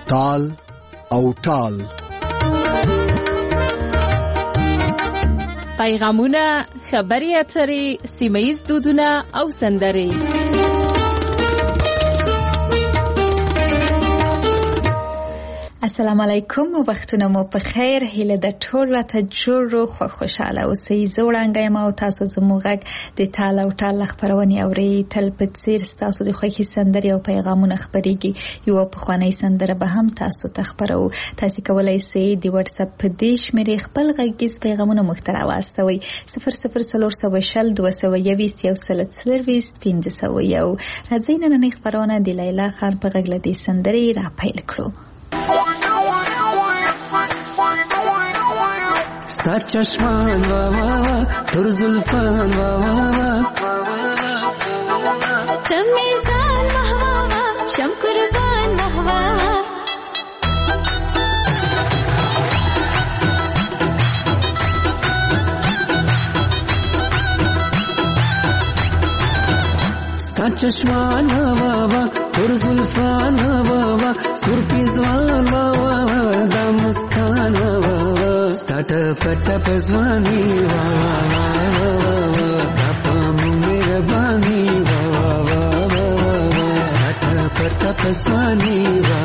تال او ټال. پیغامونه، خبري اترې، سیمه‌ییز دودونه او سندرې. السلام علیکم او وختونه مو په خیر. هیله د ټول راته جوړ خو خوشاله اوسئ. زه وړاندې یم او تاسو زموږ غږ د تال او ټال خبرونه اورئ. تل په څیر تاسو د خوښي سندرې او پیغامونه خبريږي. یو په خواني سندره به هم تاسو ته خبرو. تاسو کولای شئ د واتس اپ په دې شمیرې خپل غږیز پیغامونه محتوا واستوي. 00420 221 1501. راځئ نن خبرونه د لیلا خان په غږ لدی سندرې را پیل کړو. ستا چشمان وا وا تر زلفان وا وا تمیزان محوا شم قربان محوا ستا چشمان وا وا تر زلفان وا وا سر پیزوان وا وا دا مسکان وا ستاټ پټ پزوانی وا وا وا پم مهربانی وا وا وا ستاټ پټ پزوانی وا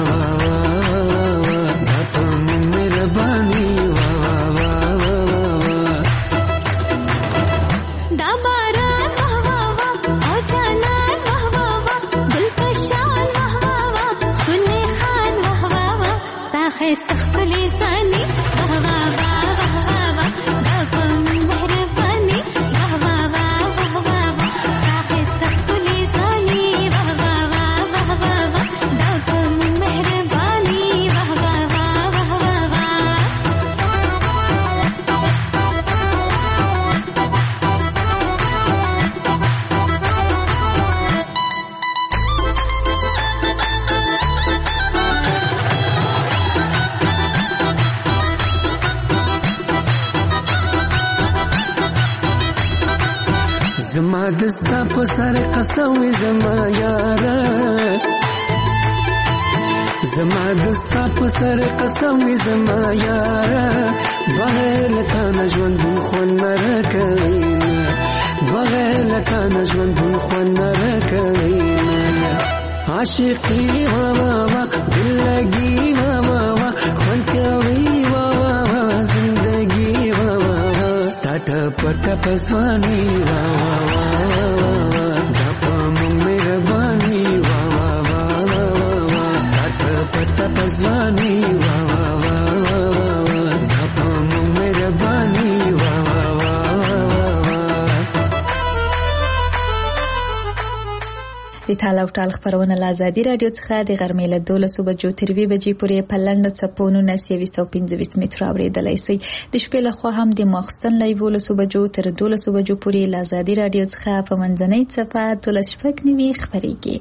وا پم مهربانی وا وا دا باران وا وا او جانان وا وا دل پشان وا وا خنه خان وا وا ستا خستخفلی سانی زما دستا په سر قسم زما یاره زما دستا په سر قسم زما یاره بغیر لتا نژوند خو نه کوي بغیر لتا نژوند خو نه کوي عاشقي وا وا دلګي وا وا خو کوي وا وا زندگی وا وا ستاټ پټ پسوانی وا زوانی وا وا وا دپم مهربانی وا وا د تال او ټال خبرونه له آزادي رادیو څخه د غرمې له 12 بجو تر 2 بجې پورې په لنډو څپو 1925 متر اوریدلای شئ. د شپې له خوا هم د ماخستن له 12 بجو تر 12 بجو پورې له آزادي رادیو څخه په منځنۍ څپه 12 خبريږي.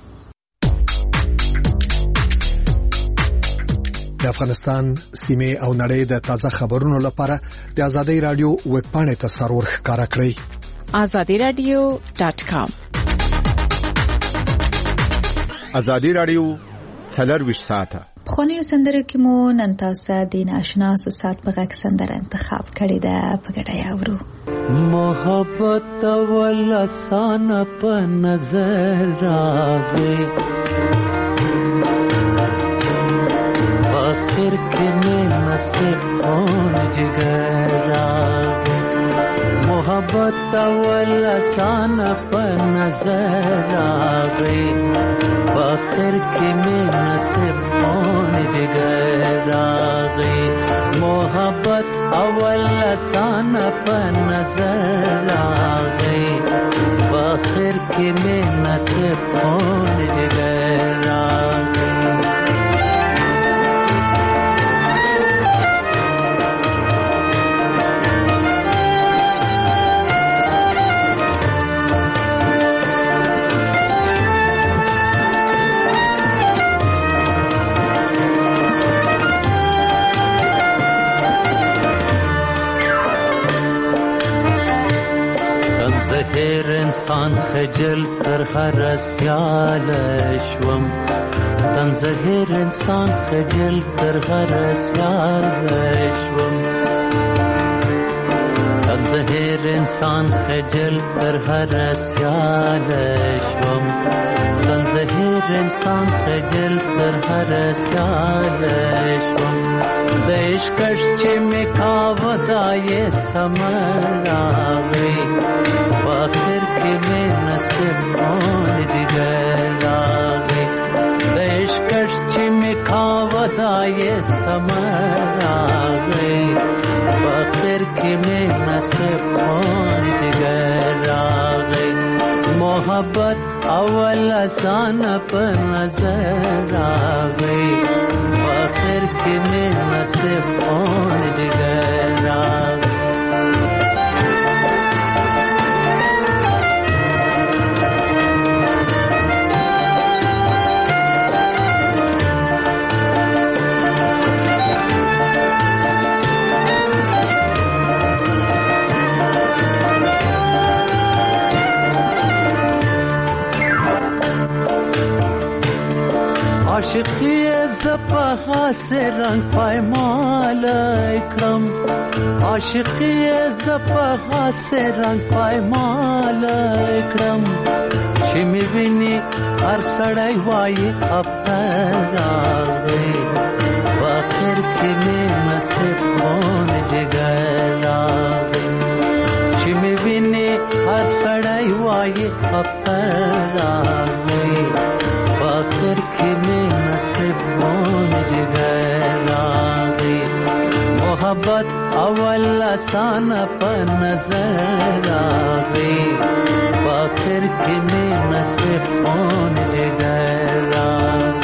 د افغانستان سیمه او نړۍ د تازه خبرونو لپاره د آزادي رادیو ویب پاڼه ته سرور ښکارا کړئ. azadiradio.com. آزادي رادیو 24 ساعته. خونی سندرو کې مو نن تاسو د ناشنا سات په غږ سندره انتخاب کړې ده، په ګډه یاورو. محبت ول آسان په نظر راغی आखिर के में नसीब कौन जिगर आगे मोहब्बत अवल आसान पर नजर आ गई आखिर के में नसीब कौन जिगर आ गई मोहब्बत अवल आसान पर नजर आ गई आखिर के में नसीब कौन जिगर आ गई هر انسان خجل تر هر سیال شوم تن زهیر انسان خجل تر هر سیال شوم تن زهیر انسان خجل تر هر سیال شوم تن زهیر انسان خجل تر هر سیال شوم د عشقش چې می کاوه دا یې سمر راغی په اخر کې می نصیب خون جګر راغی د عشقش چې می کاوه دا یې سمر راغی په اخر کې می نصیب خون جګر راغی محبت اول آسان په نظر راغی آخر کې مې نصیب خون جګر راغی عاشقی زپها سے رنگ پایمال اکرم عاشقی زپها سے رنگ پایمال اکرم چې می ویني هر سړی وایي افتر راغی واخر کې می نصیب خون جګر راغی چې می ویني هر سړی وایي افتر راغی واخر کې می نصیب خون جګر راغی محبت اول آسان په نظر راغی واخر کې می نصیب خون جګر راغی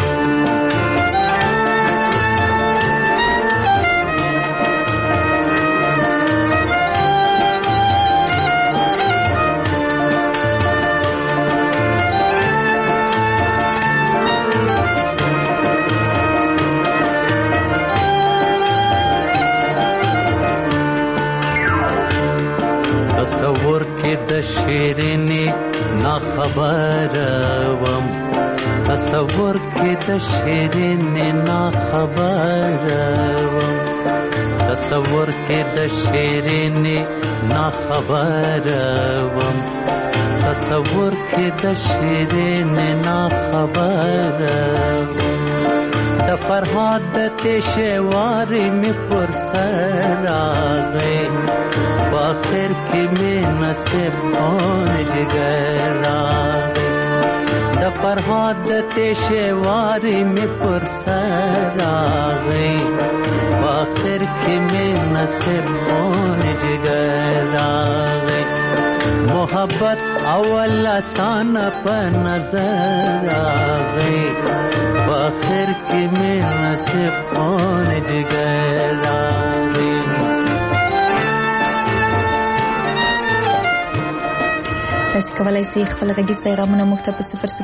تصور کې د شیرینې نا خبر وم تصور کې د شیرینې نا خبر وم تصور کې د شیرینې نا خبر وم تصور کې د شیرینې نا خبر وم د فرهاد د تشوارې می پر سر راغی آخر کې می نصیب خون جګر راغی د فرهاد د تشوارې می پر سر راغی آخر کې می نصیب خون جګر راغی محبت اول آسان په نظر راغی آخر کې می نصیب خون جګر راغی تاسو کولای شئ خپل غږیز پیغامونه موږ ته په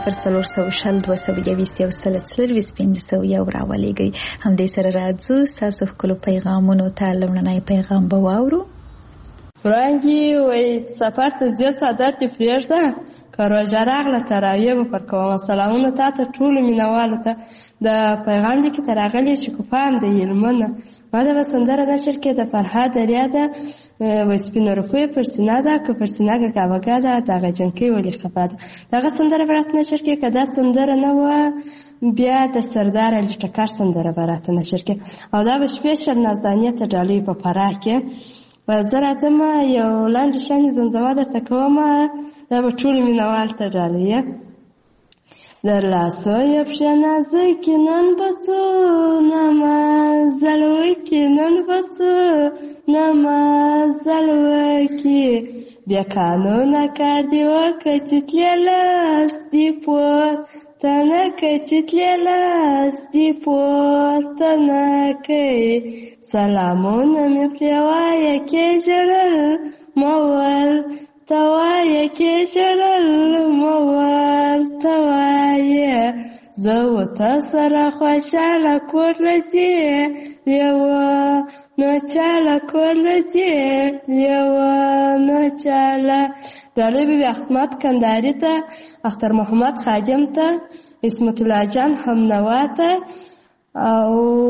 00422 راولېږئ. همدې سره راځو ستاسو ښکلو پیغامونو ته لومړنی پیغام به واورو. ورانګي وای سفر ته ځې څادر دې پرېږده که روژه راغله تراویح به پر کومه. سلامونه تا ته ټولو مینهوالو ته. د پیغام لیکې ته راغلی شکوفه هم د هلمنه. ما دغه سندره نشر کې د فرهاد دریا ده وای سپینه روپۍ پر سینه ده که پر سینه ګاوګا ده دغه جنکۍ ولې خفه ده. دغه سندره به راته نشر کې که دا سندره نه وه بیا د سردار علي ټکر سندره به راته نشر کې او دا به سپیشل نازدانې ته ډالۍ په فراه کې. زه راځم یو لاندې شانې زمزمه درته کوم دا به ټولو مینهوال ته ډالۍ. در لاسوی پښې نازکې نن به څو نمازل وکړي نن به څو نمازل وکړي بیا قانونه کار دې وکړه چې تلې لاس دې پورته نه کوي چې تلې لاس دې پورته نه کوي سلامونه مې پرې وایه کې ژړل مه ورته وایه کې ژړل مه ورته وایه زه ورته سره خوشحاله کور له ځې نو چاله کور له ځې نو چاله ډالۍ به وي احمد کندهاري ته اختر محمد خادم ته عصمت الله جان همنوا ته او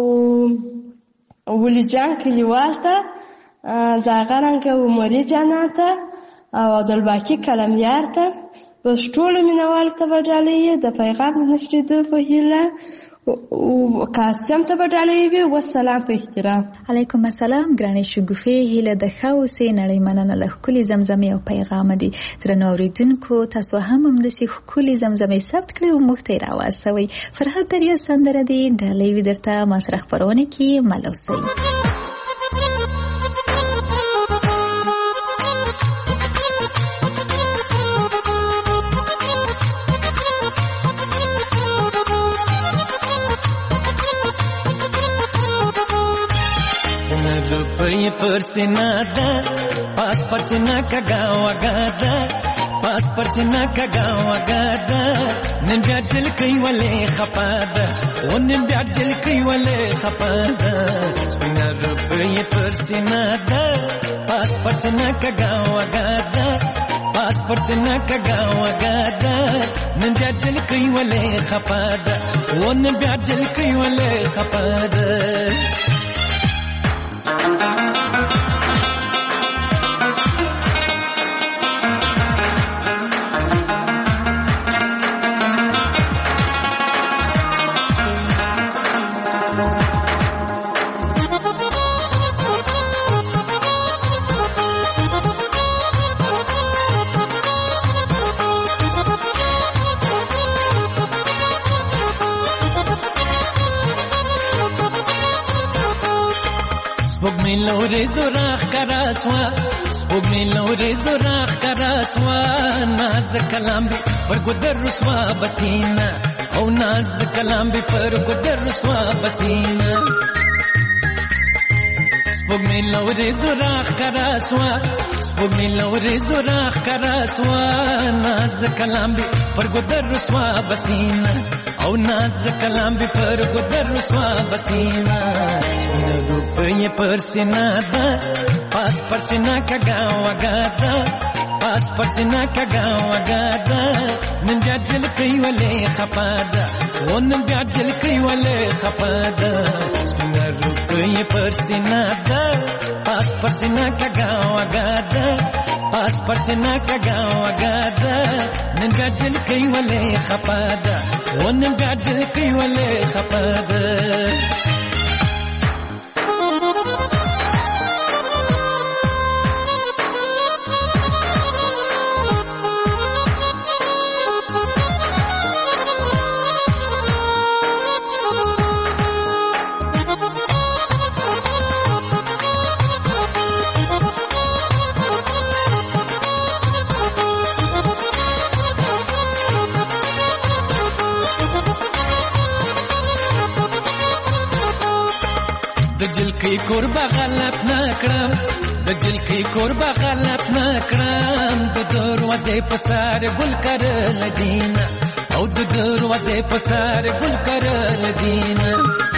ولی جان کلیوال ته د هغه رنګه عمري جانان ته او عبدالباقي کلمیار ته بس ټولو مینهوالو ته به ډالۍ د پیغام د نشریدو په هیله قاسم ته به ډالۍ وي. والسلام په احترام. علیکم السلام ګرانې شګوفې، هیله د ښه اوسې، نړۍ مننه له ښکلې زمزمې او پیغام دي. درنو اورېدونکو، تاسو هم همداسې ښکلې زمزمې ثبت کړئ او موږ ته یې راواستوئ. فرحت دریا سندره دی، ډالۍ وي درته ما سره خپرونه کې مل اوسئ. روپی پر سینا دا پاس پر سینا کا گاوا گادا پاس پر سینا کا گاوا گادا نن بیا دل کوي ولې خپادا و نن بیا دل کوي ولې خپادا سپینا روپی پر سینا دا پاس پر سینا کا گاوا گادا پاس پر سینا کا گاوا گادا نن بیا دل کوي ولې خپادا و نن بیا دل کوي ولې خپادا. سپوږمۍ لورې زوراخ کراسوا سپوږمۍ لورې زوراخ کراسوا ناز کلام به پر ګدر رسوا بسینا او ناز کلام به پر ګدر رسوا بسینا سپوږمۍ لورې زوراخ کراسوا سپوږمۍ لورې زوراخ کراسوا ناز کلام به پر ګدر رسوا بسینا او ناز کلام به پر ګدر رسوا بسینا. روپی پر سینا دا پاس پر سینا کا گاوا گادا پاس پر سینا کا گاوا گادا نن بیا دل کوي ولې خپادا و نن بیا دل کوي ولې خپادا سپینا روپی پر سینا دا پاس پر سینا کا گاوا گادا پاس پر سینا کا گاوا گادا نن بیا دل کوي ولې خپادا و نن بیا دل کوي ولې خپادا. د جلکی قربا غلط نکړم د جلکی قربا غلط نکړم د دروازې په سر ګل کرل دینا او د دروازې په سر ګل کرل دینا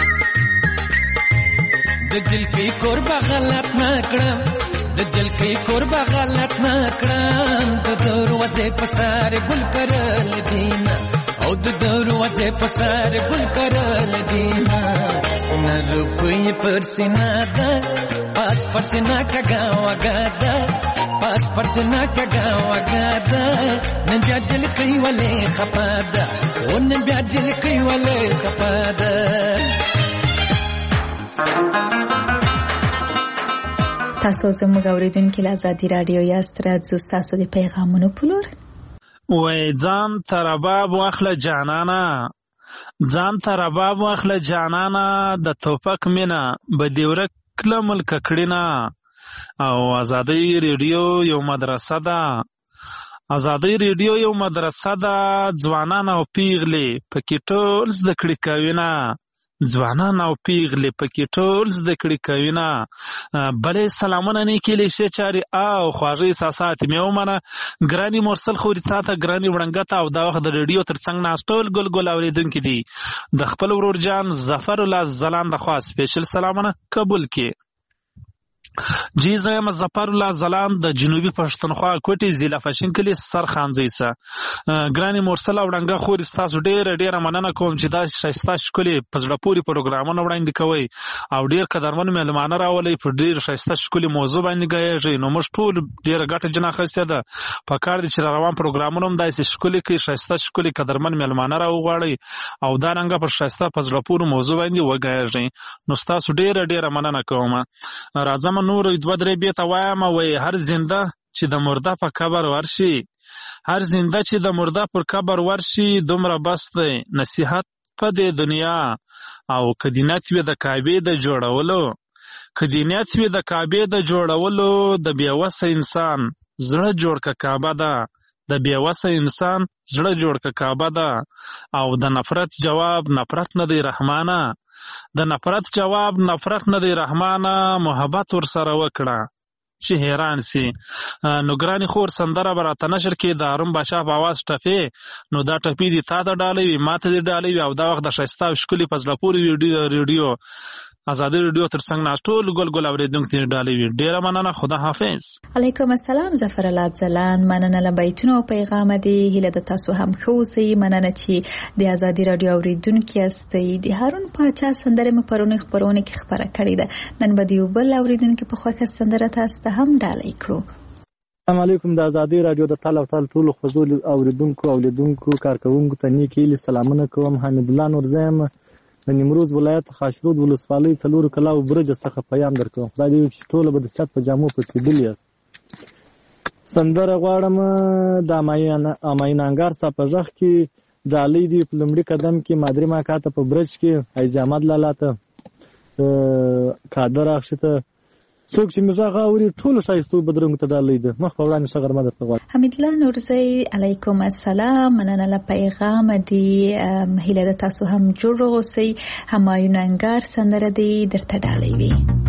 د جلکی قربا غلط نکړم د جلکی قربا غلط نکړم د دروازې په سر ګل کرل دینا او د دروازې په سر ګل کرل دینا. سپینا روپی پر سینا دا پاس پر سینا کا گاوا گادا پاس پر سینا کا گاوا گادا نن بیا دل کوي ولې خپادا و نن بیا دل کوي ولې خپادا. تاسو زموږ اوریدونکو له آزادي رادیو یاست، راځو تاسو د پیغامونو په لور. وای ځان ته رباب واخله جانانا ځان ته رباب واخله جانانا د توفق مینا به دې ورک کله ملک کړینا او آزادي ریډیو یو مدرسه ده آزادي ریډیو یو مدرسه ده ځوانان او پیغلې پکې ټول زده کړې کوي نه ځوانان او پیغلې پکې ټول زده کړې کوي نه بلې سلامونه نیکې لیشې چارې او خواږه احساسات مې ومنه ګراني مرسل خوري تا ته ګراني وړنګته او دا وخت د ریډیو تر څنګ ناست ټول ګل ګل اورېدونکي دي د خپل ورور جان ظفر الله زلان د خوا سپیشل سلامونه قبول کړي. جی زه ظفر الله ځلاند د جنوبي پښتونخوا کوټې ضلع فشین کلي سرخانځي څه ګراني مرسل او ډنګه خور تاسو ډیره مننه کوم چې دا شایسته ښکلي په زړه پورې پروګرامونه وړاندې کوي او ډیر قدرمن مېلمانه راولئ په ډیر شایسته ښکلي موضوع باندې غږیږي نو موږ ټول ډیره ګټه جنا اخیستې ده په کار دي چې روان پروګرامونه هم داسې ښکلي کې شایسته ښکلي قدرمن مېلمانه راوغواړئ او دا رنګه پر شایسته په زړه پورې موضوع باندې وغږیږي نو تاسو ډیره مننه کوم. راځم نور دوه درې بیته وایم وای هر زنده چې د مرده په قبر ورشي هر زنده چې د مرده پر قبر ورشي دومره بس دی نصیحت په دې دنیا او کدینت وي د کعبې د جوړولو کدینت وي د کعبې د جوړولو د بیوسه انسان زړه جوړ کا کعبه ده د بیوسه انسان زړه جوړ کا کعبه ده او د نفرت جواب نفرت نه دی رحمانه د نفرت جواب نفرت نه دی رحمانه محبت ور سره وکړه چې حیران سي. نو ګرانی خور سندره براته نشر کې د هارون بادشاه په आवाज ټپې نو دا ټپې دي تا د ډالۍ وي ماته دي ډالۍ وي او دا وخت د شایسته او ښکلي په زړه پورې ریډیو آزادي ریډیو تر څنګ ناست ټول ګل اورېدونکو ته ډالۍ وي. ډیره مننه خدا حافظ. علیکم السلام ظفر الله ځلان مننه له بیتونو او پیغام دی هیله د تاسو هم خوسي مننه چې د آزادي رادیو اوریدونکو یاستئ. د هارون پاچا سندره مې پرونی خبرونه کې خبره کړې ده نن به دیو بل اوریدونکو په خوښه سندره تاسو ته هم ډالۍ کړو. السلام علیکم د آزادي رادیو د تعال ټول خزول اوریدونکو او لیدونکو کارکونکو ته نیکی سلامونه کوم. حمید الله نورزم د نیمروز ولایت خاشرود ولسوالۍ څلور کلاو برج څخه پیغام درکوم. خدای دې چې ټول به د صحت په جامو پسېدلی یاست. سندره غواړم د اماینانګار صاحب په غږ کې ډالۍ دي په لومړي قدم کې مادري ماکاته په برج کې عیز احمد لالا ته کادر اخشته څوک چې مزه غاوري ټول شایستو بدرنګ ته ډالۍ ده مخ په وړاندې شغر مدد کوي. حمید الله نورزی علیکم السلام مننه له پیغام دی هیله د تاسو هم جوړ اوسئ. همایونانګار سندره دی درته ډالۍ وي.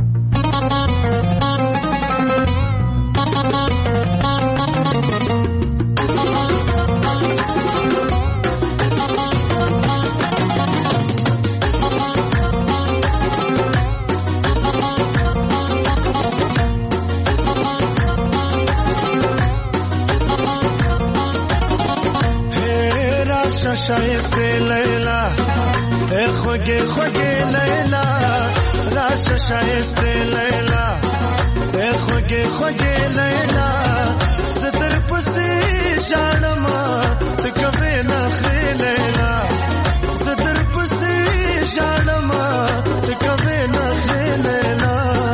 شایسته لیلا اے خوږه خوږه لیلا راشه شایسته لیلا اے خوږه خوږه لیلا زتر پسې شانما تکوي نخري لیلا زتر پسې شانما تکوي نخري لیلا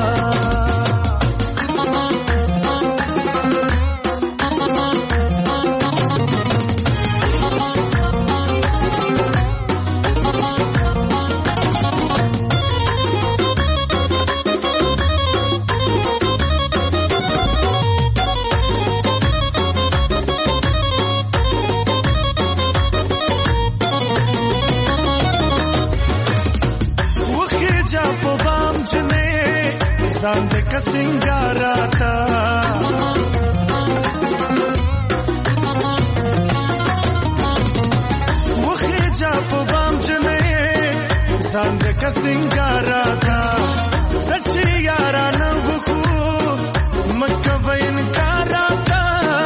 ځان دې کسنګاراتا وخی جا په بام جنې ځان دې کسنګاراتا سچي یارانه وکړو مکه وینکاراتا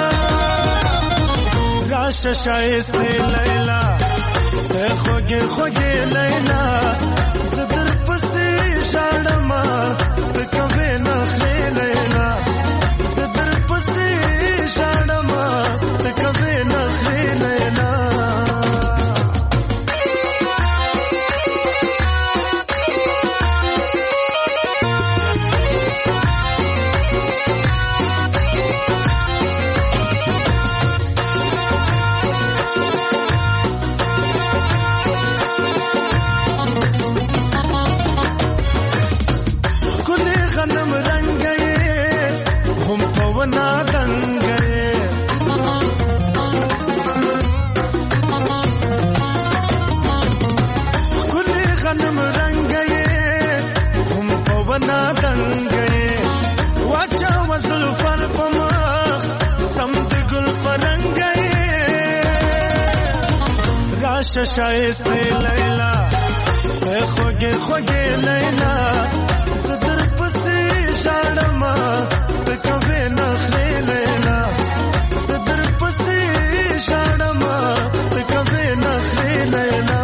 راشه شایسته لیلا ته خوږه خوږه لیلا زدر پسې شاړما تکوي نخري لیلا زدر پسې شاړما تکوي نخري لیلا شایسته لیلا خوږه خوږه لیلا زدر پسې شاړم تکوي نخلي لیلا صدر پسي شړما تکوي نخلي لیلا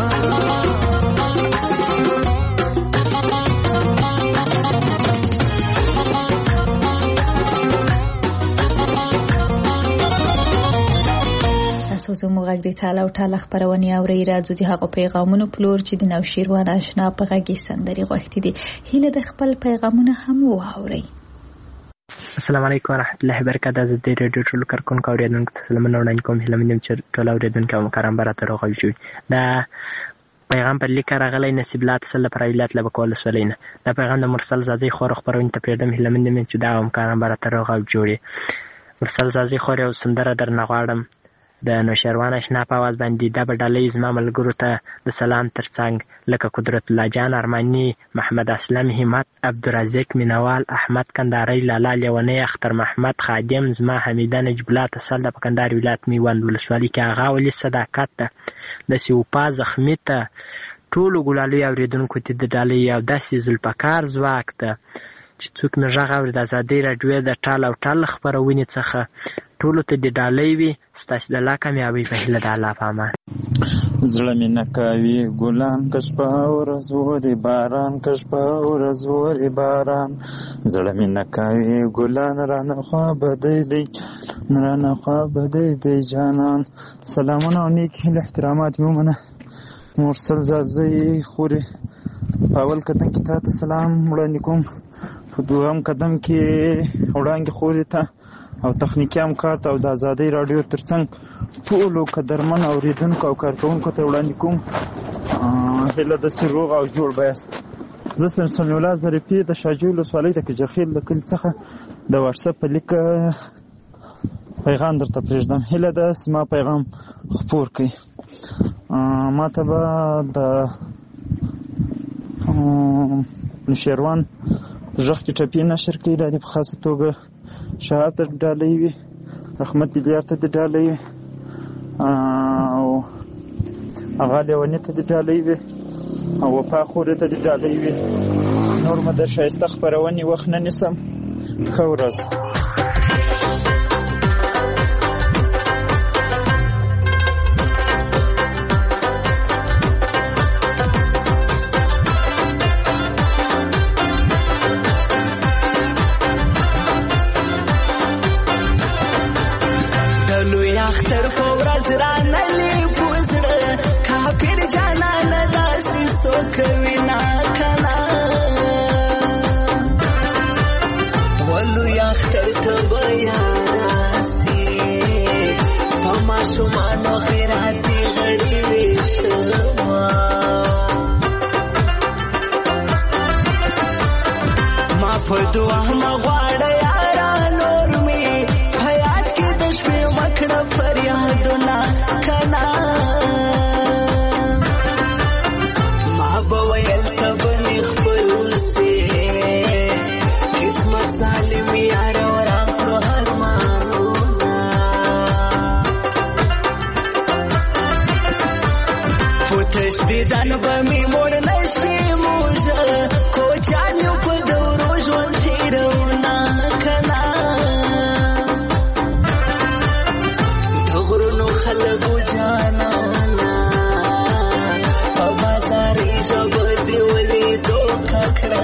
زموږ غږ د تعالی او تعالی خبرونه اوري راځي چې هغه پیغامونه پلور چې د نوشیروان آشنا په غږی سندري غوښتي دي هله د خپل پیغامونه هم واوري. السلام علیکم ورحمت الله وبرکاته. زه د ریډیو ټول کارکونکو اوریدونکو ته سلامونه وړاندې کوم. هله مې چې ټول اوریدونکو مو کرام برات راغلی شي. دا پیغام پر لیک راغلی نصیب الله تسل پر ویلات له بکول سولینه. دا پیغام د مرسل زازي خور خبرونه ته پیډم. هله مې چې دا هم کرام برات راغلی جوړي. مرسل زازي خور یو سندره درنه غواړم د نوشیروان آشنا په आवाज باندې دا بدلې زما ملګرو ته د سلام ترڅنګ لکه قدرت الله جان ارمانی، محمد اسلم، همت، عبدالرزاق مینوال، احمد کندهاری، لالا لیونی، اختر محمد خادم، زما حمیده نجیب الله تسل د کندهار ولایت میوند ولسوالۍ کې هغه ولي صداقت ته د سیوپا زخمی ته ټولو ګلالي اوریدونکو ته د ډالۍ او داسې زلپکار ځواک ته چې څوک مې غږ اوري د ازادۍ راډیو د ټال او ټال خبرونې څخه ټولو ته د ډالۍ وي. ستاسو د الله کامیابۍ په هیله د الله په امان. زړه مې نه کوي ګلان که شپه ورځ ورې باران که شپه ورځ ورې باران زړه مې نه کوي ګلان رانه خوا بدی دی رانه خوا بدی دی جانان. سلامونه او نیک هیله احترامات مې ومنه. مرسل زازي خوري په اول قدم کې تاسو سلام وړاندې کوم. په دوهم قدم کې وړاندې خوري ته او تخنیکی همکار ته او د ازادۍ راډیو ترڅنګ ټولو قدرمن اوریدونکو او کارکوونکو ته وړاندې کوم هیله داسې روغ او جوړ به یاست. زه سمسون الله ظریفي د شاجوی ولسوالۍ د کجرخیل د کلي څخه د واټساپ په لیک پیغام درته پرېږدم. هیله ده زما پیغام خپور کړئ. ما ته به د نوشیروان غږ کې ټپې نشر کړي. دا دې په خاصه توګه شهاب ته ډالۍ وي، رحمت دیلیار ته ډالۍ وي او هغه لیوني ته ډالۍ وي او وفا خورې ته ډالۍ وي. نور مې د ښایسته خپرونې وخت نه نیسم. ښه ورځ. اختر په ورځ رانلې پوزړه کافر جانان داسې سوکوي نا کنا ولو اختر ته بیا راسي په ماشومانو خیراتي غړي وشما ما په دعا مغواړه یارا نور می حیات کې د شپې وکړه فریادونه کنا ما به ویل ته به مې خپل سي قسمت ظالم یار راکړو ارمانونه پوتش دې ځان به مې موړ نشي موږه کوچانو په دورو ژوند تېروونه کنا خلقو جانانا په بازاري ژبه دې ولیدو ککړه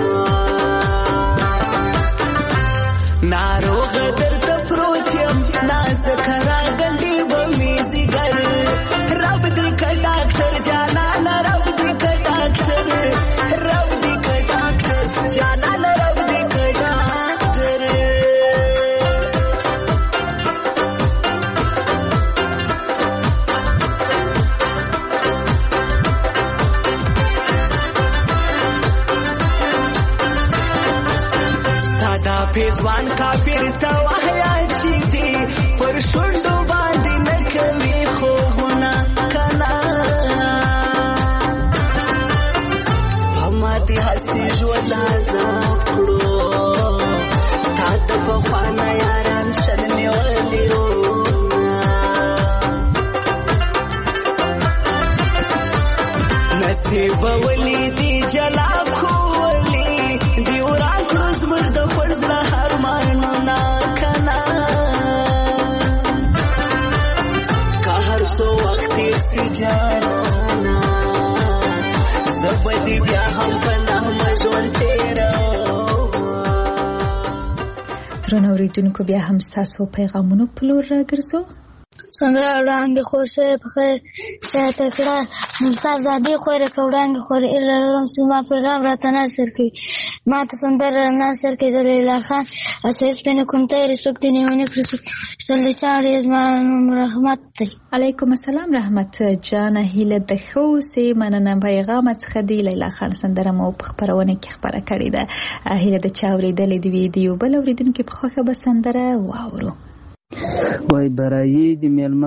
ناروغ درته پروت یم نازکه راغلی به مې ځیګر رب دې که ډاکټر جانانه رب دې که ډاکټر رب دې که ډاکټر جانانه رب دې که ډاکټر پیزوان کافر ته وحیا چې دی پر شونډو باندې نه کوي خوبونه کنا هماتې هسې ژوند عذاب کړو تا د پخوانه یاران شل نیولي نصیب ولیدي جلا کولی دی وران کړو زموږ د پړزله ارمانونه کنه که هر څو وخت تېر سي جانانه زه به دې بیا هم په نغمه ژوند تېروم. درنو اورېدونکو بیا هم ستاسو پیغامونو په لور راګرځو. څنګه وړاندې خور شوی په خیر شاته کړه موسی زادې خوره که وړاندې خور ایرلم سیما پیغام راته نشر کړي ما ته سندره نشر کړي د لیلا خان اساس پنه کوم تیرې څوک دې نیونې کړي څل د چاړې زما نوم رحمت دی. علیکم السلام رحمت جان هیله د ښه اوسې مننه پیغام څخه دی. لیلا خان سندره مو په خپرونه کې خپره کړې ده. هیله د چا اورېدلې د ویډیو بل اورېدونکي په خوښه به سندره واورو. وای برایي د میلمه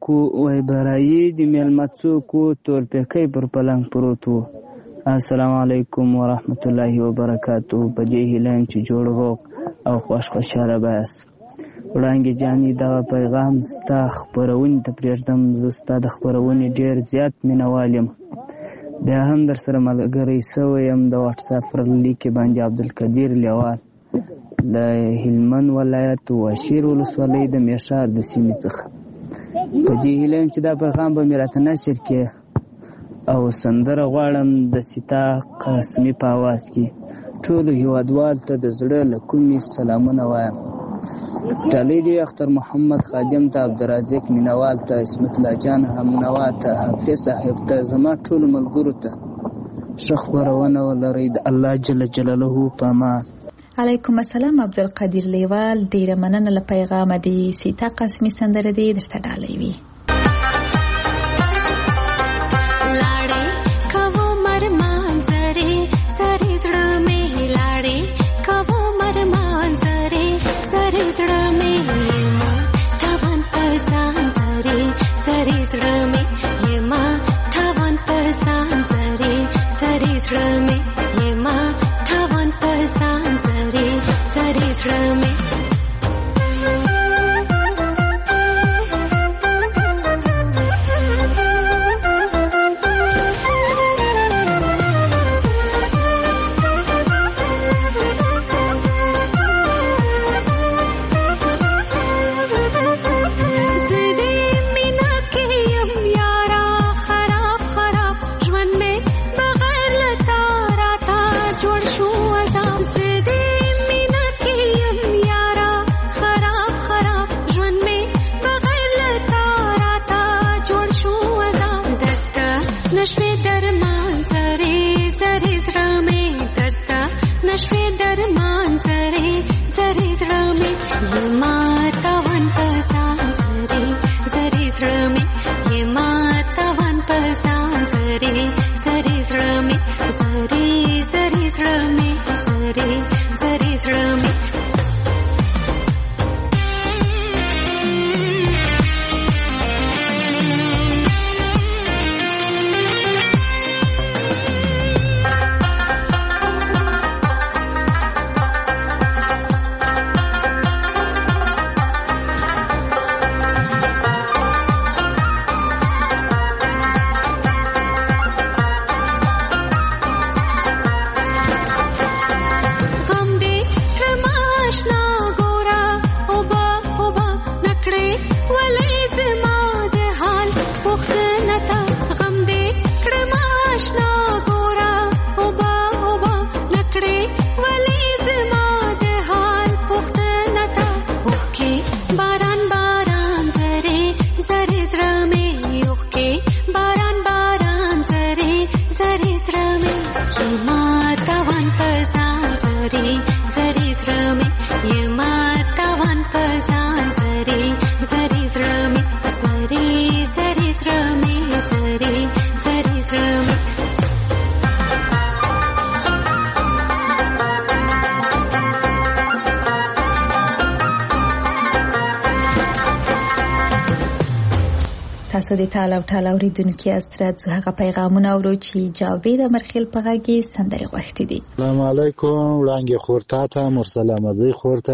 څوکو تور پیکی پر پلنګ پروت و. السلام علیکم ورحمت الله وبرکاتو. په دې هیله یم چې جوړ روغ او خوشحاله بایاست. وړانګې جانې دغه پیغام ستا خپرونې ته پرېږدم. زه ستا د خپرونې ډېر زیات مینهوال یم. بیا هم در سره ملګری سوی یم د واټساپ پر لیکې باندې عبدالقدیر لیوال د هلمند ولایت واشیر ولسوالۍ د میشار د سیمې څخه. په دې هیله یم چې دا پیغام به مې راته نشر کړې او سندره غواړم د سیتا قاسمي په اواز کې. ټولو هیوادوالو ته د زړه له کومې سلامونه وایم. ډالۍ دې اختر محمد خادم ته، عبدالرزاق مینوال ته، اسمت الله جان همنوا ته، حافظ صاحب ته، زما ټولو ملګرو ته ښه خپرونه ولرئ. د الله جل جلاله په امان. علیکم السلام عبدالقدیر لیوال ډیره مننه له پیغامه. د سیتا قاسمي سندره دې درته ډالۍ وي. لاړې کوو مرمان زرې سرې زړه مې لاړې کوو مرمان زرې سرې زړه مې ما تاوان پسان زرې سرې زړه مې ما تاوان پسان زرې سرې زړه مې ما تاوان پسان زرې سرې زړه مې تاسو د تعالی تعالی اوریدونکو استراد زه هغه پیغامونه اورو چې جاوید امرخیل په غږی سندري غوښتي دي. السلام علیکم وړانګې خورتا ته مرسل احمدزی خورته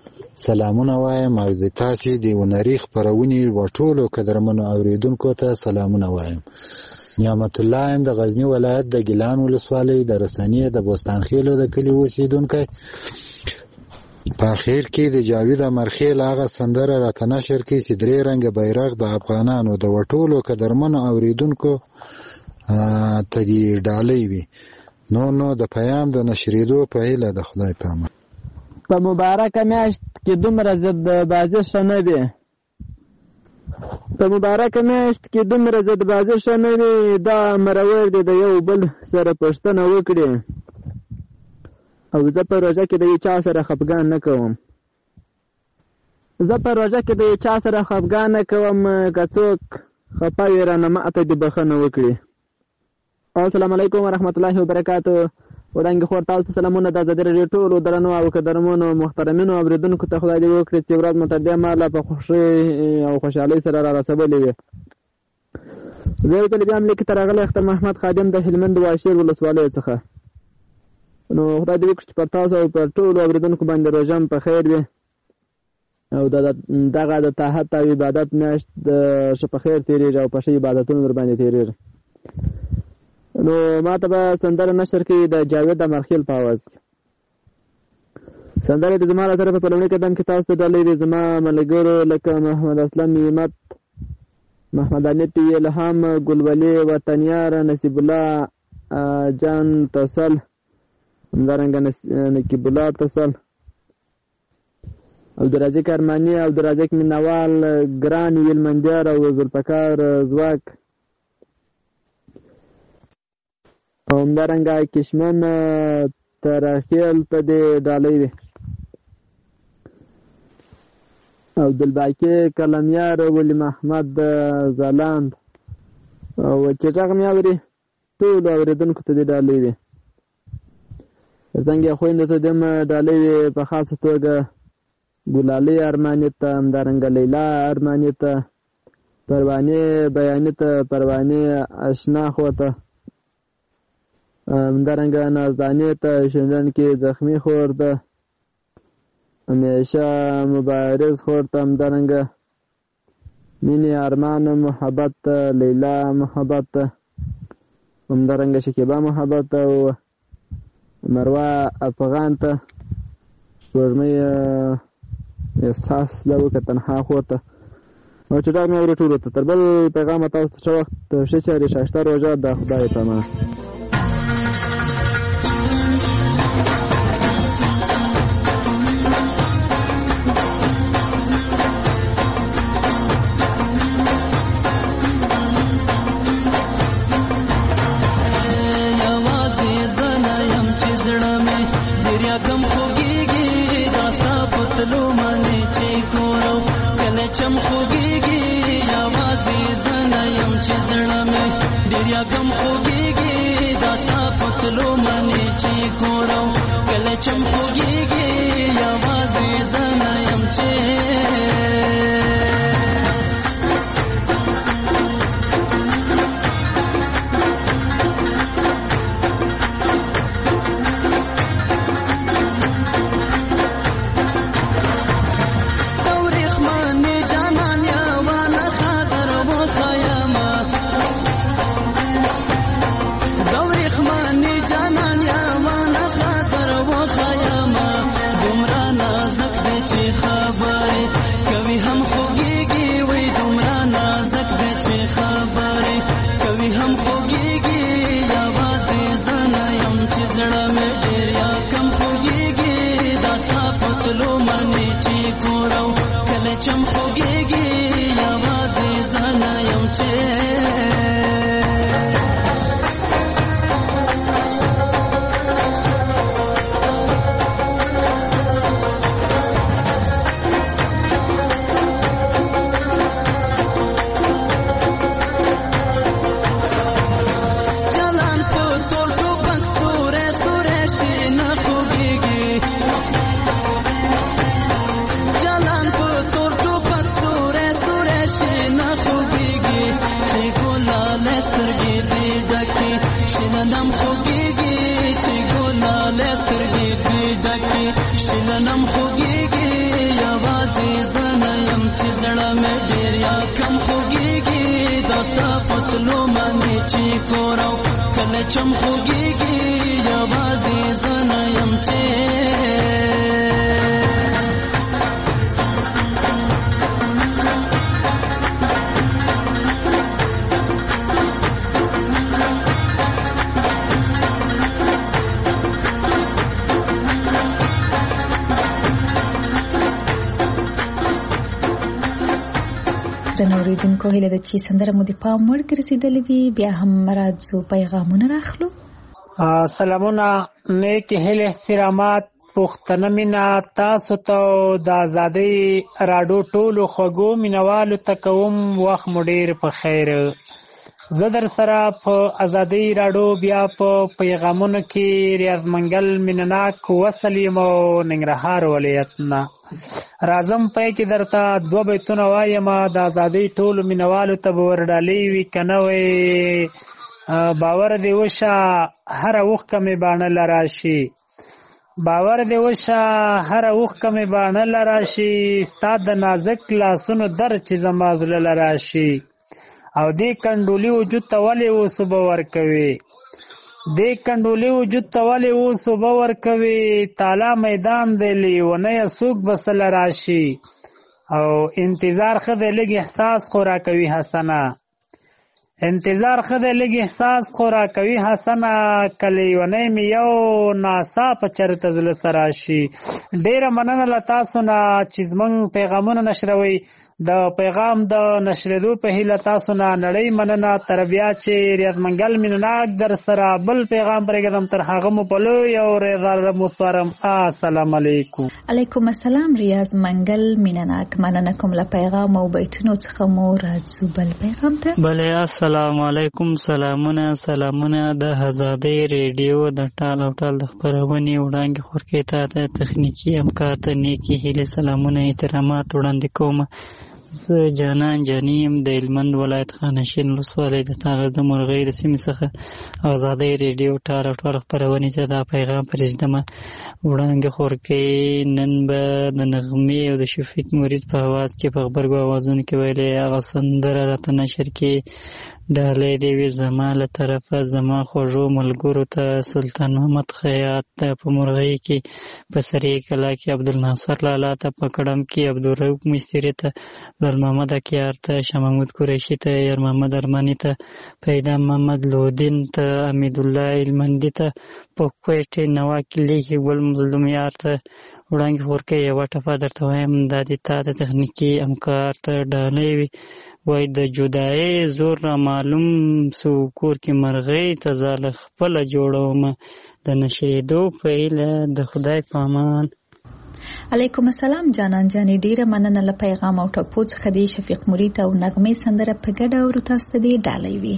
سلامونه وایم او د تاسو د ونری خبرونی وټولو قدرمنو اوریدونکو ته سلامونه وایم. نعمت الله د غزنی ولایت د ګیلان ولسوالۍ د رسنۍ د بوستان خیلو د کلی اوسیدونکی. په اخر کې د جاوید امرخیل هغه سندره راته نشر کړي چې درې رنګه بیرغ د افغانانو د وټولو قدرمنو اوریدونکو ته دې ډالۍ وي. نو د پیام د نشریدو په هیله د خدای په امان. په مبارکه میاشت کې دومره ضد بازي ښه نه وي. دا مرور دي د یو بل سره پښتنه وکړي او زه په روژه کې د یو چا سره خفګان نه کوم. که څوک خفه وي رانه ماته دې بښنه وکړي. السلام علیکم ورحمت الله وبرکاتو. وړاندې خور تاسو ته سلامونه. د ازادي راډیو ټولو درنو او قدرمنو محترمینو اوریدونکو ته خدای دې وکړي چې ورځ مو تر دې مهاله په خوښۍ او خوشحالۍ سره را رسولې وي. زه یو طالب یم لیکي ته راغلی اختر محمد خادم د هلمند واشیر ولسوالۍ څخه. نو خدای دې وکړي چې پر تاسو او پر ټولو اوریدونکو باندې روژه په خیر وي او دغه د طاعت او عبادت میاشت ښه په خیر تېرېږي او په ښه عبادتونو در باندې تېرېږي. نو ما ته به سندره نشر کړي د جاوید امرخیل په اواز کې. سندره د زما له طرفه په لومړي قدم کې تاسو ته ډالۍ دي زما ملګرو لکه محمد اسلم همت، محمد انیت الهام، ګلولي وطنیار، نصیب الله جان تصل، همدارنګه نقیب الله تصل، عبدالرزاق ارماني، عبدالرزاق مینوال، ګران ویلمندیار او ذوالفقار ځواک، او همدارنګه کشمن ترخیل ته دې ډالۍ وي. عبدالباقي کلمیار، ولی محمد ځلاند او چې غږ مې اوري ټولو اورېدونکو ته دې ډالۍ وي. څنګه خویندو ته دې ډالۍ وي په خاصه توګه ګلالۍ ارماني ته، همدارنګه لیلا ارماني ته، پروانې بیاني ته، پروانې اشناخو ته، همدارنګه نازدانې ته، شندن کې زخمي خور ده، همیشه مبارز خور ته، همدارنګه مینې ارمان محبت ته، لیلا محبت ته، همدارنګه شکیبه محبت ته او مروه افغان ته، سپوږمۍ احساس لوکه تنها خور ته او چې دا مې اوري ټولو ته. تر بل پیغامه تاسو ته ښه وخت، ښه چارې، ښایسته روژه. د خدای په امان. چم خوږیږي یوازې زه نه یم چې زړه مې ډېر یاګم خوږیږي دا ستا په تلو منې چې ګورم کله چم خوږیږي یوازې زه نه یم چې چم خوږیږي یوازې زه نه یم چې جلان په تور ټوپک سوری سوری شي نه خوږیږي شننم خوږیږي چې ګلاله سترګې دې ډکې شننم خوږیږي یوازې زه نه یم چې زړه مې ډېر یا کم خوږیږي دا ستا په تلو باندې چې کورو کله چم خوږیږي یوازې زنه یم چې نوریدونکو هیله ده چې سندره مو د پام وړ ګرځېدلې وي. بیا هم راځو پیغامونه راخلو. سلامونه، نیک هیله، احترامات، پښتنه مینا تاسو ته د ازادۍ راډیو ټولو خوږو مینوالو ته کوم. وخت مو ډېر په خیر. زه در سره په ازادۍ راډیو بیا په پیغامونو کې ریاض منګل مینناک وصل یم او ننګرهار ولایت نه. راځم پای کې درته 2 بیتونه وایم. د ازادۍ ټولو مینوالو ته به ورډالۍ وي که نه وی باور دې وشه هره اوښکه مې باڼله راشي. باور دې وشه هره اوښکه مې باڼله راشي. ستا د نازک لاسونو در چې زما زړه له راشي. او دې کنډولي وجود ته ولې اوس اوبه ورکوي؟ دې کنډولي وجود ته ولې اوس اوبه ورکوي؟ تالا میدان دی لیونیه څوک به سله راشي. او انتظار ښه دی لږ احساس خو راکوي حسنه. انتظار ښه دی لږ احساس خو راکوي حسنه. که لیونی مې یو ناڅاپه چېرته زړه ته راشي. ډېره مننه له تاسو نه چې زموږ پیغامونه نشروئ. د پیغام د نشریدو په هیله تاسو نه نړۍ مننه. تر بیا چې ریاض منګل مینناک در سره بل پیغام پرېږدم تر هغه مو په لوی او رضا مو سپارم. السلام علیکم. علیکم السلام ریاض منګل مینناک، مننه کوم له پیغام او بیتونو څخه. مو راځو بل پیغام ته. بله السلام علیکم. سلامونه د ازادۍ ریډیو د ټال او ټال د خپرونې وړاندې خورکې ته د تخنیکي همکار ته نیکې هیلې سلامونه احترامات وړاندې کوم. زه جانان جاني یم د هلمند ولایت خانشین ولسوالۍ د تاغر د مرغۍ د سیمې څخه ازادۍ ریډیو ټال او ټال خپرونې ته دا پیغام پرېږدمه. وړاندې خورکې نن به د نغمې او د شفیق مرید په اواز کې په غبرګو اوازونو کې ویلې هغه سندره راته نشر کې ډالۍ دې وي زما له طرفه زما خوږو ملګرو ته. سلطان محمد خیاط ته په مرغۍ کې، په سرې کلا کې عبدالناصر لالا ته، په کړم کې عبدالرؤف مستري ته، لال محمد اکیار ته، شاه محمود قریشي ته، یار محمد ارماني ته، پیدا محمد لودین ته، حمیدالله هلمندي ته، په کویټې نوا کلي کې ګل مظلوم یار ته. وړاندې خورکې یوه ټپه درته وایم دا د تا د تخنیکي همکار ته ډالۍ وي. وای د جدایۍ زور را معلوم سو کور کې مرغۍ ته زاله خپله جوړوم. د نشریدو په هیله د خدای په امان. علیکم السلام جانان جاني، ډیره مننه له پیغام او ټپو څخه. د شفیق مرید او نغمې سندره په ګډه اورو تاسو ته دې ډالۍ وي.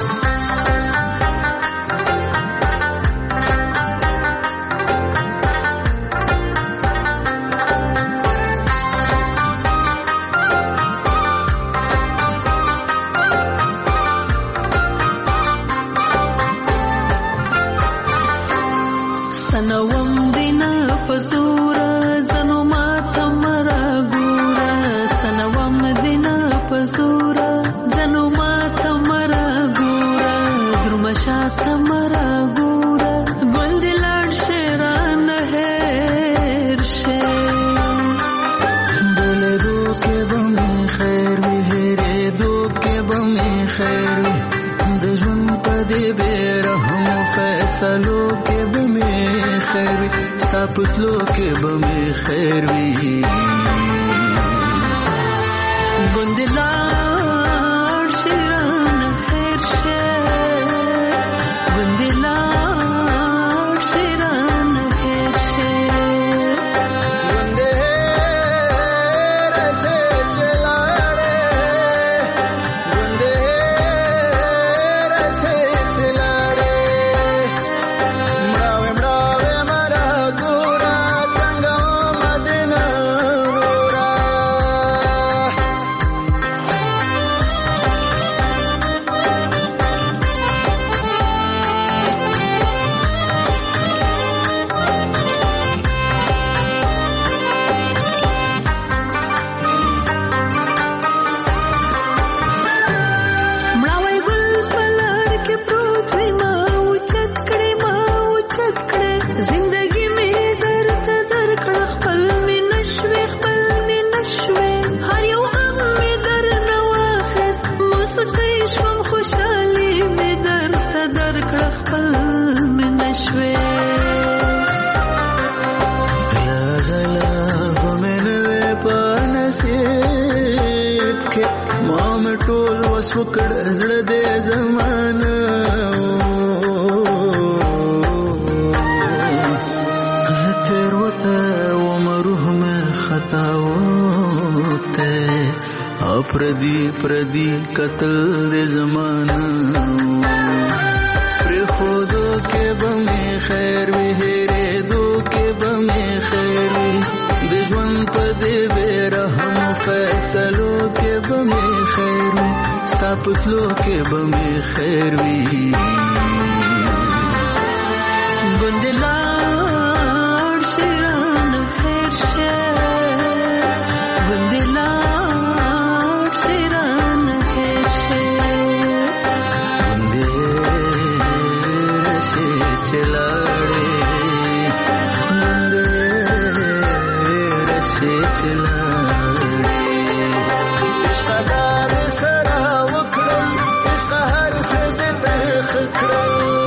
سنوم دینا پزورا زنو ماتا مرا گورا. سنوم دینا پزورا زنو ماتا مرا گورا. درمشاتا مرا گورا گندلان شیران هیر شیر. بولے دو کے بمی خیر وی ہیرے دو کے بمی خیر وی. دجن پدی بیرحم فیصلو کے بمی خیر وی. ستا پتلو کے بمی خیر وی. گندلان شیران هیر شیر. گندلان شیران هیر شیر. گندے رسے چلاڑے. گندے رسے چلاڑے. مراوے مراوے مرا گورا تنگا مدینہ گورا. کړ زړه دې زمانه تیر وته عمره مې خطا وته پردی قتل دې زمانه پر خودو کې بمې خیر وی هېرې دو کې بمې خیر وی د ژوند په دې بې رحم فیصلو کې بمې خیر وی ستا په تلو کې بمې خیر وی ګوندې لاړ شي رانه هېر شه ګوندې لاړ شي رانه هېر شه ګوندې راشي چې لاړې ګوندې راشي چې لاړې عشقه دا دې سره وکړم عشقه هر څه دې ترخ کړم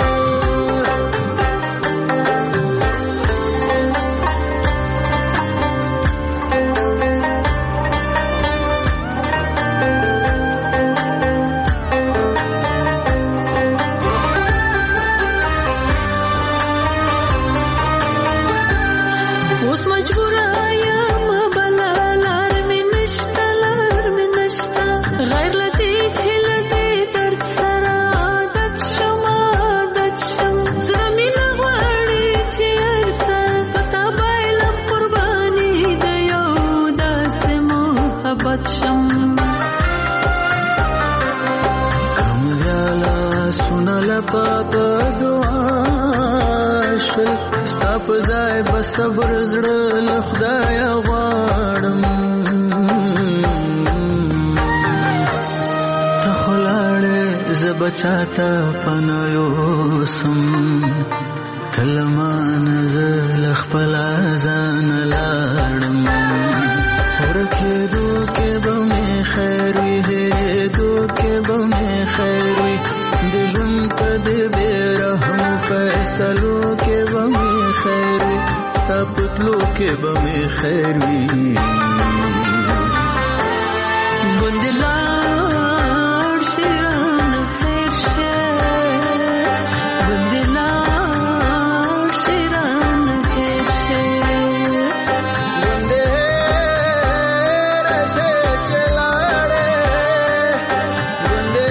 اوس مجبوره یم بله لار مې نشته غیر له دې چې له دې درد سره عادت شم زړه مې نه غواړي چې هر څه په تا بایلم قرباني د یو داسې محبت شم کمزاله سونه لپه په دعا شل ستا په ځای به صبر زړه له خدایه غواړم ته خو لاړې زه به چاته پناه یوسم ته له مانه زه له خپله ځانه لاړم ورکېدو کې به مې خیر وي هېرېدو کې به مې خیر وي د ژوند په دې بې رحمو فیصلو کې به مې خیر وي ستا په تلو کې به مې خیر وي ګوندې لاړ شي رانه هېر شه ګوندې لاړ شي رانه هېر شه ګوندې راشي چې لاړې ګوندې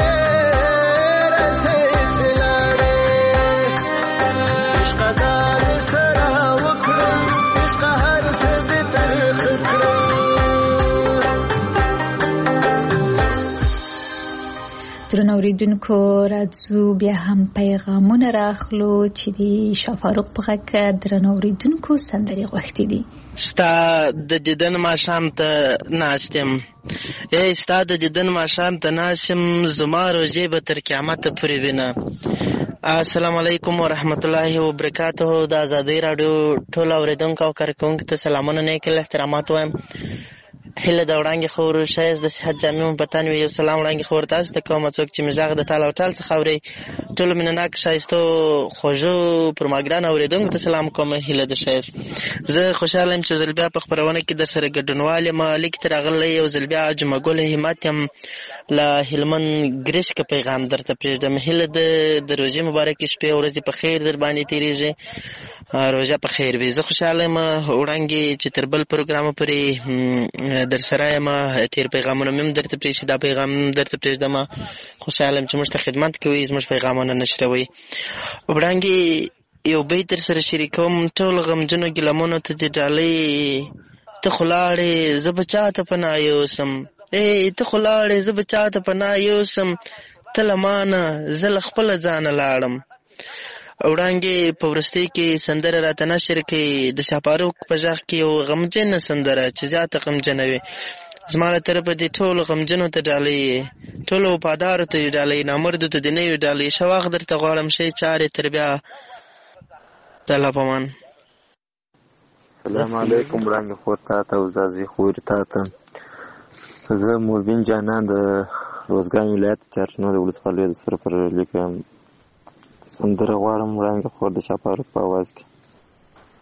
راشي چې لاړې عشقه دا دې سره وکړم عشقه هر څه دې ترخ کړم درنو اوریدونکو راځو بیا هم پیغامونه راخلو چې د شاه فاروق په غږ درنو اوریدونکو سندرې غوښتې دي ستا د دیدن ماښام ته ناست یم ستا د دیدن ماښام ته ناست یم زما روژې به تر قیامته پورې وینه السلام علیکم ورحمت الله وبرکاته د ازادۍ راډیو ټول اوریدونکو او کارکوونکو ته سلامونه نیک احترامات وایم هیله د وړانګې خور ښایست د صحت جامع مو په تن وي یو سلام وړانګې خور تاسو ته کوم څوک چې مې غږ د تال او ټال څخه اورئ ټولو مینهناک ښایستو خوږو پرماګران اوریدونکو ته سلام کوم هیله د ښایست زه خوشحاله یم چې ځل بیا په خپرونه کې در سره ګډونوال یم لیک ته راغلی یو ځل بیا جمعه ګل همت یم له هلمند ګرشکه پیغام درته پرېږدم هیله د روژې مبارکې شپې او ورځې په خیر در باندې تېرېږي روژه په خیر وي زه خوشحاله یم وړانګې چې تر بل پروګرامه پورې در سره یم تېر پیغامونه مې هم درته پرېښي دا پیغام درته پرېږدم خوشحاله یم چې موږ ته خدمت کوئ زموږ پیغامونه نشروئ وړانګې یو بیت در سره شریکوم ټول غمجنو ګیلمونو ته دې ډالۍ ته خو لاړې زه به چاته پناه یوسم ته خو لاړې زه به چاته پناه یوسم ته له مانه زه له خپله ځانه لاړم وړانګې په وروستۍ کې سندره راته نشر کړي د شاه فاروق په غږ کې یو غمجنه سندره چې زیاته غمجنه وي زما له طرفه دې ټولو غمجنو ته ډالۍ ټولو وفادارو ته ډالۍ نامردو ته دې نه وي ډالۍ ښه وخت درته غواړم ښې چارې تر بیا د الله په امان السلام علیکم وړانګې خور تا ته او زازي خور تا ته زه موربین جانان د روزګان ولایت چارشنو د ولسوالۍ د سره پر لیکم سندره غواړم وړانګې خور د شاه فاروق په اواز کې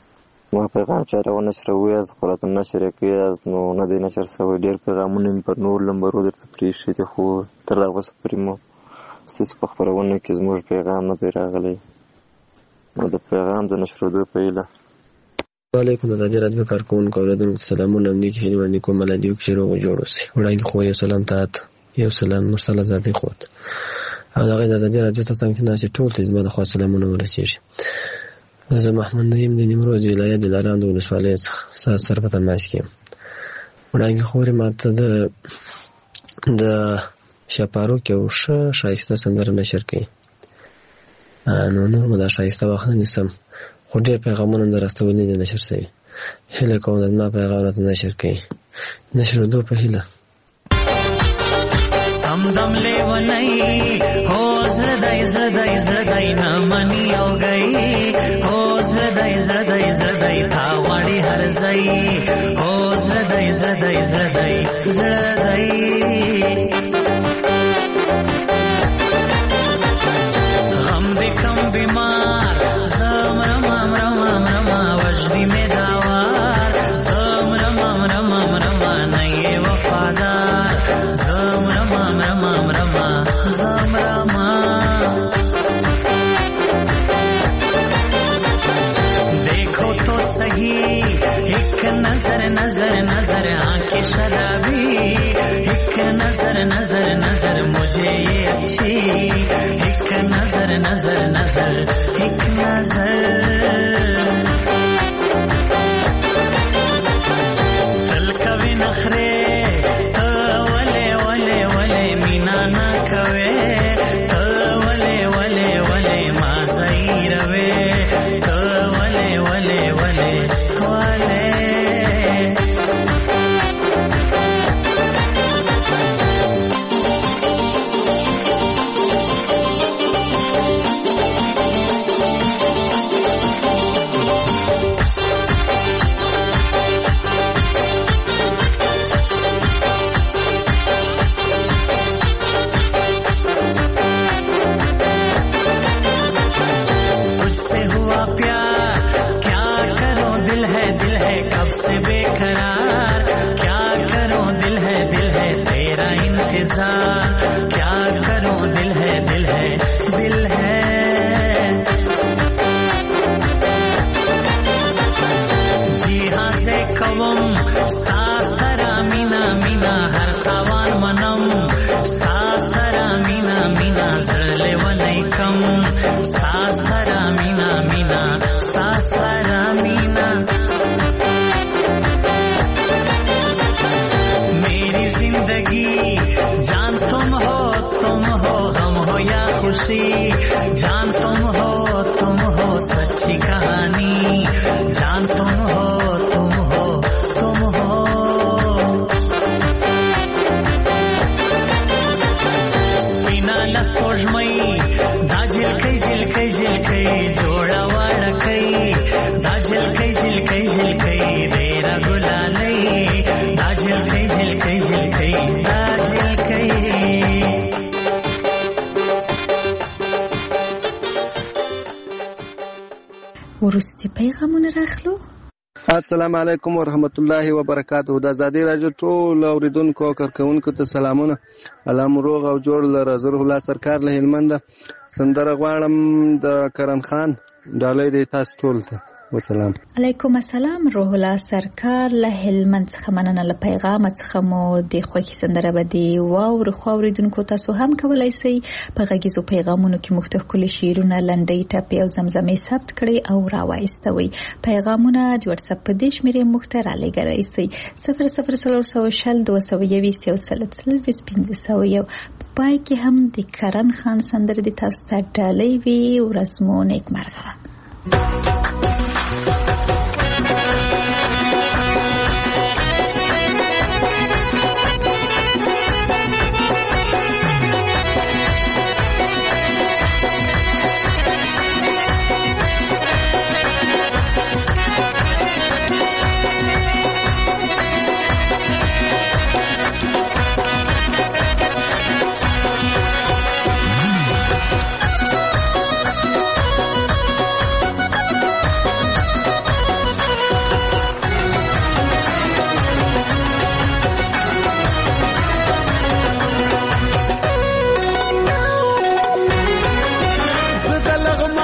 ما پیغام چې راونشروي از خو راته نشر یې کړی نو نه دی نشر شوی. ډېر پیغامونه مې پر نور نمبرو درته پرېښي دي خو تر هغه وسه پورې مو ستاسې په خپرونه کې زموږ پیغام نه دی راغلی. نو د پیغام د نشرېدو په هیله. وعلیکم د ازادي راډیو کارکوونکو اورېدونکو ته سلامونه. نیک هیلې وړاندې کوم ملادیو کې روغ جوړ اوسئ. وړاندې خور یو سلام تاته یو سلام مرسل ازادي خور او د هغې د ازادي راډیو ته څنګ کې ناستې ټول ته زما د خوا سلامونه ورسېږي. زه محمد نعیم د نیمروز ولایت د دلارام د ولسوالۍ څخه ستاسو سره په تماس کې یم. وړاندې خورې ماته د شپاروک یو ښه ښایسته سندره نشر کوي. نو نور مو دا ښایسته وخت نه نیسم خو ډېر پیغامونه هم د راستولي نه دي نشر شوي. هیله کوم د زما پیغام راته نشر کوي. نشرېدو په هیله. سمدم لیونی هو زړدی زړدی زړدی نه مني او گئی هو زړدی زړدی زړدی تا غواړي هر ځای هو زړدی زړدی زړدی زړدی غم دې کم بیمار زم رمم رمم رما وجدی می داوار زم رمم رمم رما نه یې وفادار زم رمم رمم رما زم رما देखो तो सही एक नजर नजर नजर आंखें शराबी एक नजर नजर नजर मुझे ये अच्छी एक नजर नजर नजर एक नजर तल कवि नखरे तो वले वले वले मीना ना कवे तो वले वले वले मासई रवे तो वले वले वले वले क्या करूं दिल है दिल है दिल है जी हाँ से कवम सासरा मीना मीना हर तावान मनम सासरा मीना मीना जरले वनई कम सासरा मीना मीना सासरा मीना मेरी जिंदगी जान तुम हो हम हो या खुशी जान तुम हो सच्ची कहानी जान तुम हो स्पिना लस्पोजमई दा झिलकै जोड़ा वाड़कै दा झिलकै देरा गुलालै दा झिलकै दा झिलकै ورستی پیغامونه راخلو. السلام علیکم ورحمت الله وبرکاته. د ازادي راډیو ټول اوریدونکو او کارکونکو ته سلامونه. الله روغ او جوړ لره. زه روح الله سرکار له هلمند سندره غواړم د کرن خان ډالۍ د تاسو ټول ته. وسلام. علیکم السلام. روح الله سرکار له هلمند څخه مننه. له پیغام څخه مو د خوښي سندره بدی واور خوریدونکو تاسو هم کولای شئ په غږیزو پیغامونو کې مختلف شعرونه لنډۍ ټاپې او زمزمې ثبت کړئ او راوایستوئ. پیغامونه د واتس اپ په دې شمیرې مختره لګرئ شئ 004022 پای کې هم د کرن خان سندره د تاسو ته ډالۍ وي. ورځ مو نیکمرغه.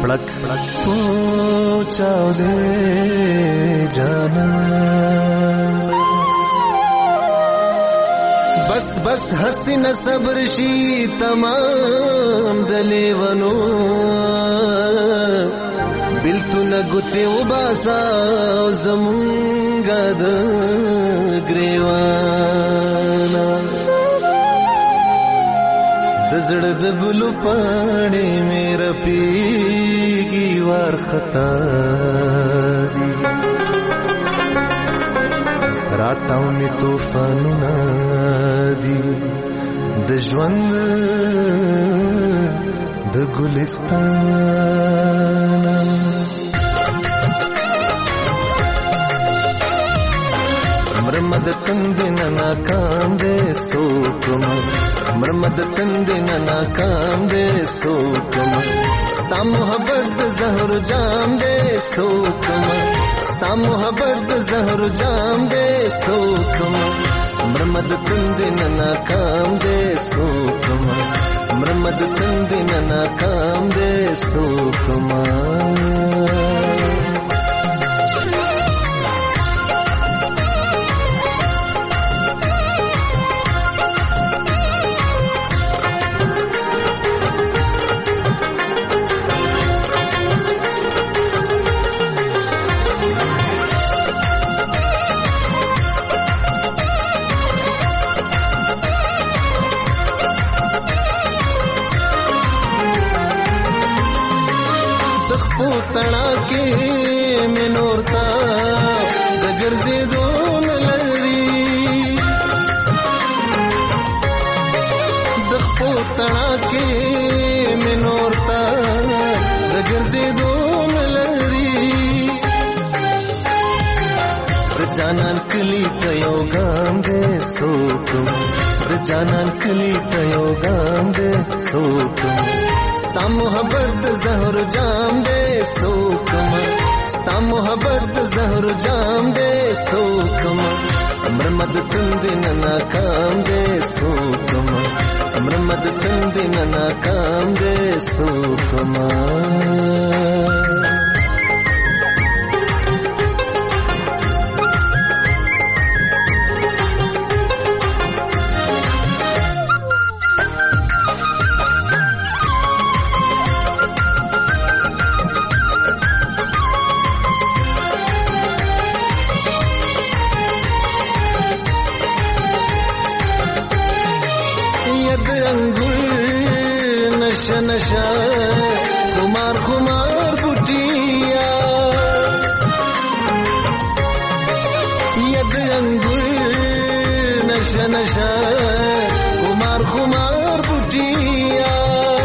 پړک سوچاو دې جانا بس بس هستی نه صبر شي تمام دلې ونو بلتونه ګوتې وباسا زمونږه د ګریوانا د زړه د ګلو پاڼې مې رپېږي وارخطا دي راتاو مې طوفانونه دي د ژوند د ګلستان مرمد تندې نه ناکام دې سوکما مرمد تندې نه ناکام دې سوکما ستا محبت د زهر جام دې سوکما ستا محبت د زهر جام دې سوکما مرمد تندې نه ناکام دې سوکما مرمد تندې نه ناکام دې سوکما تنا کې منورتا د ګرځېدو نه لري د خپل تنا کې منورتا د ګرځېدو نه لري د جانان کلی ته یو ګام دې سوکم د جانان کلی ته یو ګام دې سوکم ستا محبت د زهر جام دې سوکما ستا محبت د زهر جام دې سوکما مرمد تندې نه ناکام دې سوکما مرمد تندې نه ناکام دې سوکما नशा खुमार खुमार बुटिया यद अंगुर नशा नशा खुमार खुमार बुटिया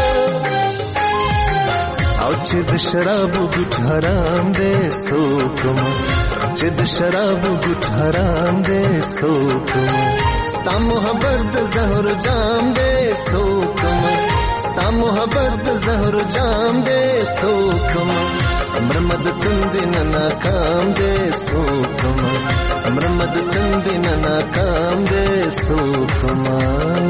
او چې د شراب ګټ حرام دې سوکما چې د شراب ګټ حرام دې سوکما ستا محبت د زهر جام دې سوکما ستا محبت د زهر جام دې سوکما مرمد تندې نه ناکام دې سوکما مرمد تندې نه ناکام دې سوکما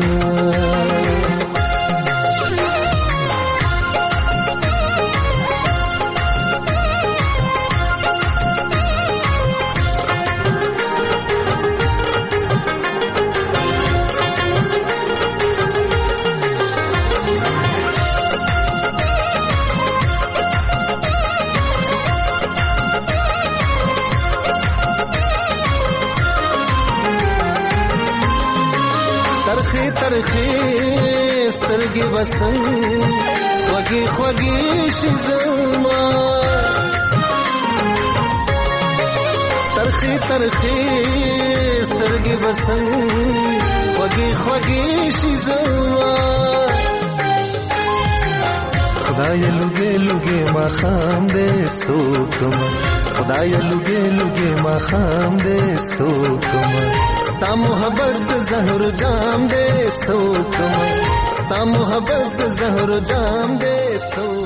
ترخی سترګې وسنګ خوږې خوږې شي زما ترخی سترګې وسنګ خوږې خوږې شي زما خدای لږه لږه ما خام دې سوکما خدای لږه لږه ما خام دې سوکما ستا محبت د زهر جام دې سوکما ستا محبت د زهر جام دې سوکما